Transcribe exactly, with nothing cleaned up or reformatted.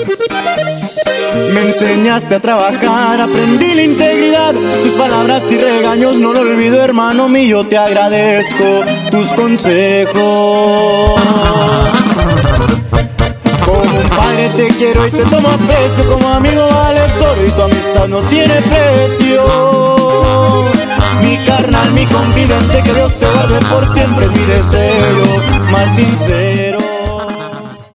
Me enseñaste a trabajar, aprendí la integridad. Tus palabras y regaños no lo olvido, hermano mío, te agradezco tus consejos. Como un padre te quiero y te tomo aprecio, como amigo vales oro y tu amistad no tiene precio. Mi carnal, mi confidente, que Dios te guarde por siempre, es mi deseo más sincero.